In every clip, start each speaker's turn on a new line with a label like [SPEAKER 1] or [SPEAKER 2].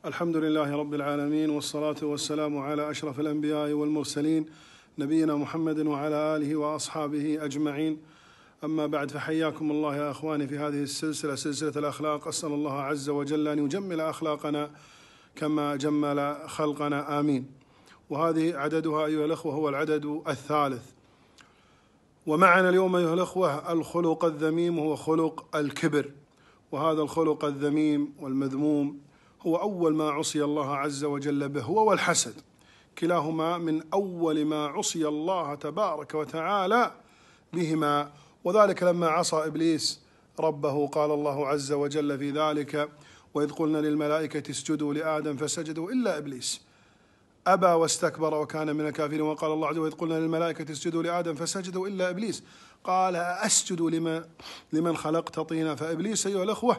[SPEAKER 1] الحمد لله رب العالمين، والصلاة والسلام على أشرف الأنبياء والمرسلين نبينا محمد وعلى آله وأصحابه أجمعين. أما بعد، فحياكم الله يا أخواني في هذه السلسلة، سلسلة الأخلاق. أسأل الله عز وجل أن يجمل أخلاقنا كما جمل خلقنا، آمين. وهذه عددها أيها الأخوة هو العدد الثالث. ومعنا اليوم أيها الأخوة الخلق الذميم، هو خلق الكبر. وهذا الخلق الذميم والمذموم هو أول ما عصي الله عز وجل به، هو والحسد، كلاهما من أول ما عصي الله تبارك وتعالى بهما. وذلك لما عصى إبليس ربه، قال الله عز وجل في ذلك: وإذ قلنا للملائكة اسجدوا لآدم فسجدوا إلا إبليس أبى واستكبر وكان من الكافرين. وقال الله عز وجل: وإذ قلنا للملائكة اسجدوا لآدم فسجدوا إلا إبليس قال أسجد لمن خلقت طينا. فإبليس أيها الأخوة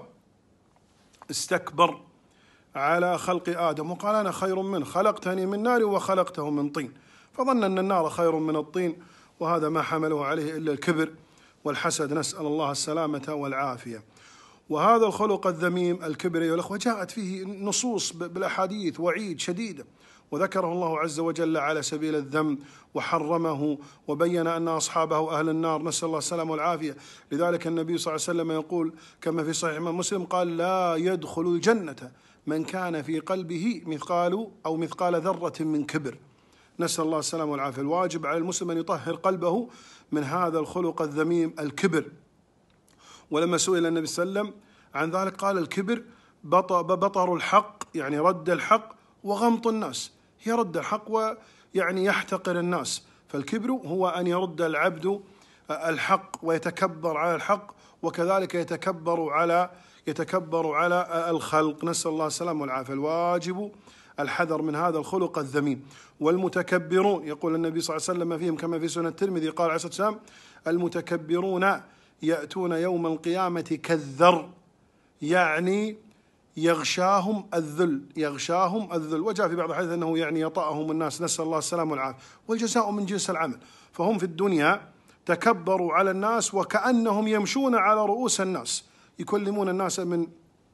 [SPEAKER 1] استكبر على خلق آدم وقال: أنا خير منه، خلقتني من نار وخلقته من طين. فظن أن النار خير من الطين، وهذا ما حمله عليه إلا الكبر والحسد، نسأل الله السلامة والعافية. وهذا الخلق الذميم الكبر أيها الأخوة جاءت فيه نصوص بالأحاديث وعيد شديدة، وذكره الله عز وجل على سبيل الذم وحرمه، وبين أن أصحابه أهل النار، نسأل الله السلامة والعافية. لذلك النبي صلى الله عليه وسلم يقول كما في صحيح مسلم، قال: لا يدخل الجنة من كان في قلبه مثقال ذرة من كبر. نسأل الله السلامة والعافية. الواجب على المسلم أن يطهر قلبه من هذا الخلق الذميم الكبر. ولما سئل النبي صلى الله عليه وسلم عن ذلك قال: الكبر بطر الحق، يعني رد الحق، وغمط الناس، يرد الحق ويعني يحتقر الناس. فالكبر هو أن يرد العبد الحق ويتكبر على الحق، وكذلك يتكبر على الخلق، نسأل الله السلامة والعافية. الواجب الحذر من هذا الخلق الذميم. والمتكبرون، يقول النبي صلى الله عليه وسلم فيهم كما في سنن الترمذي، قال عليه الصلاة والسلام: المتكبرون يأتون يوم القيامة كالذر، يعني يغشاهم الذل. وجاء في بعض الحديث أنه يعني يطأهم الناس، نسأل الله السلامة والعافية. والجزاء من جنس العمل. فهم في الدنيا تكبروا على الناس وكأنهم يمشون على رؤوس الناس، يكلمون الناس من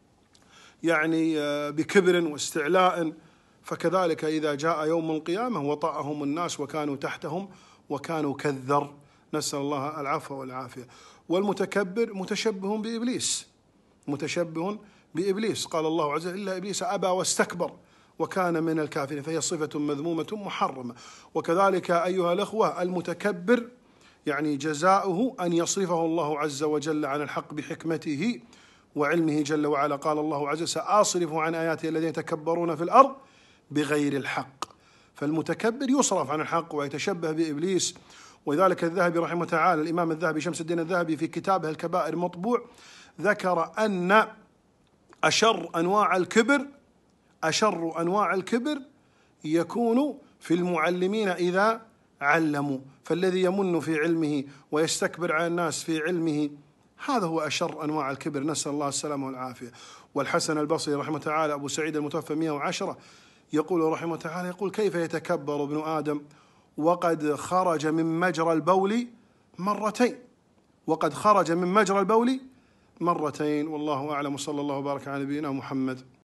[SPEAKER 1] يعني بكبر واستعلاء. فكذلك إذا جاء يوم القيامة وطأهم الناس وكانوا تحتهم وكانوا كالذر، نسأل الله العفو والعافية. والمتكبر متشبه بإبليس، قال الله عز وجل: إلا إبليس أبى واستكبر وكان من الكافرين. فهي صفة مذمومة محرمة. وكذلك أيها الأخوة المتكبر يعني جزاؤه أن يصرفه الله عز وجل عن الحق بحكمته وعلمه جل وعلا. قال الله عز وجل: سأصرف عن آياتي الذين يتكبرون في الأرض بغير الحق. فالمتكبر يصرف عن الحق ويتشبه بإبليس. ولذلك الذهبي رحمه تعالى، الإمام الذهبي شمس الدين الذهبي، في كتابه الكبائر مطبوع، ذكر أن أشر أنواع الكبر يكون في المعلمين إذا علموا. فالذي يمن في علمه ويستكبر على الناس في علمه، هذا هو أشر أنواع الكبر، نسأل الله السلامة والعافية. والحسن البصري رحمه تعالى، أبو سعيد المتوفى 110، يقول رحمه تعالى، يقول: كيف يتكبر ابن آدم وقد خرج من مجرى البول مرتين. والله أعلم، صلى الله وبارك على نبينا محمد.